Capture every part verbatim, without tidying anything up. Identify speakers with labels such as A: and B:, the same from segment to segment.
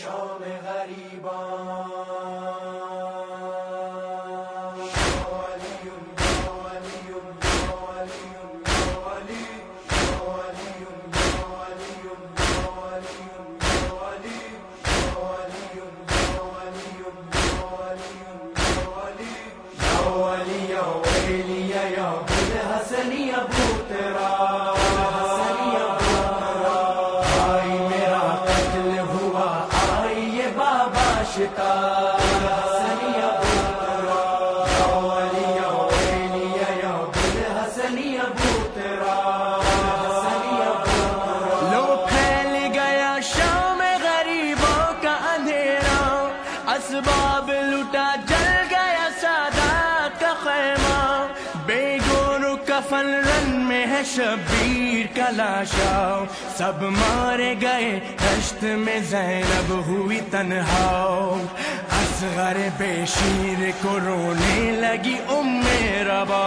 A: شام غریبان
B: لو پھیل گیا شام غریبوں کا اندھیرا، اسباب لٹا جل گیا سادات کا خیمہ، بے گور و کفن رن میں ہے شبیر کا لاشا، سب مارے گئے دشت میں زینب ہوئی تنہا، اصغر بے شیر کو رونے لگی ام ربا،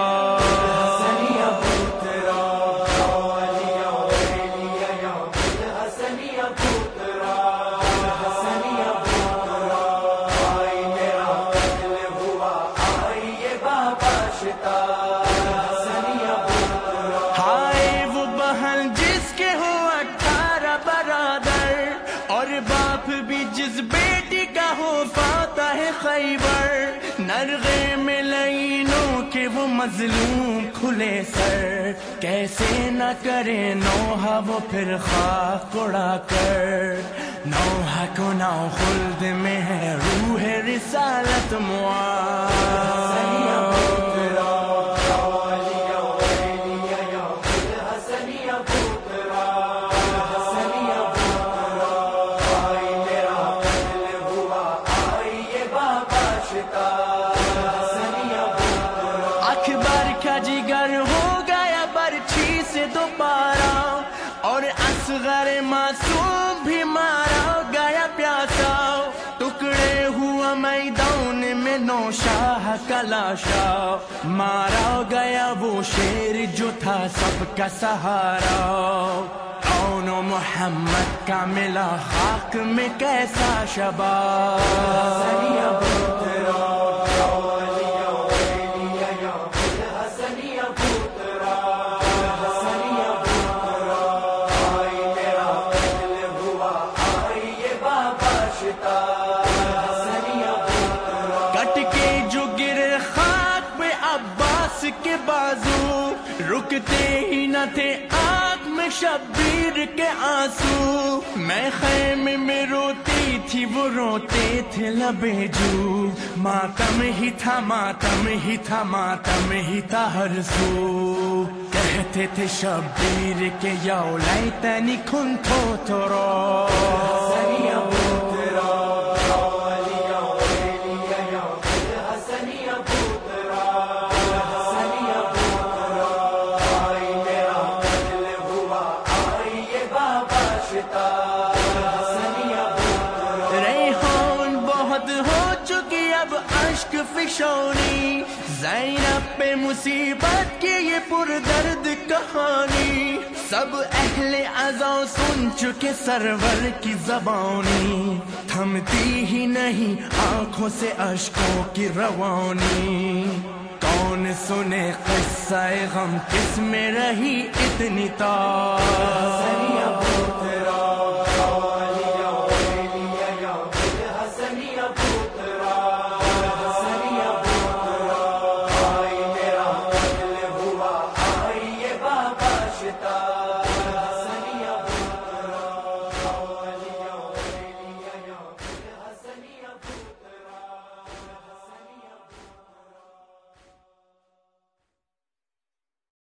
B: ہائے وہ بہن جس کے ہو اٹھارہ برادر، اور باپ بھی جس بیٹی کا ہو فاتح خیبر، نرغے میں لینوں کے وہ مظلوم کھلے سر، کیسے نہ کرے نوحہ وہ پھر خاک اڑا کر، نوحہ کو نو خلد میں ہے روح رسالت معاذ، اکبر کا جگر ہو گیا برچھی سے دوبارہ، اور اصغر معصوم بھی مارا گیا پیاسا، ٹکڑے ہوا میدان میں نوشاہ کا لاشا، مارا گیا وہ شیر جو تھا سب کا سہارا، کون و محمد کا ملا خاک میں کیسا شباب، کٹ کے جو گرے خاک پہ عباس کے بازو، رکتے ہی نہ تھے آنکھ میں شبیر کے آنسو، میں خیمے میں روتی تھی وہ روتے تھے لبے جو، ماتم ہی تھا ماتم ہی تھا ماتم ہی تھا ہر سو، کہتے تھے شبیر کے یا لیتنی کنتو ترا، ریحان بہت ہو چکی اب اشک فشانی، زینب پہ مصیبت کی یہ پردرد کہانی، سب اہل عزا سن چکے سرور کی زبانی، تھمتی ہی نہیں آنکھوں سے اشکوں کی روانی، کون سنے قصہ غم کس میں رہی اتنی تار،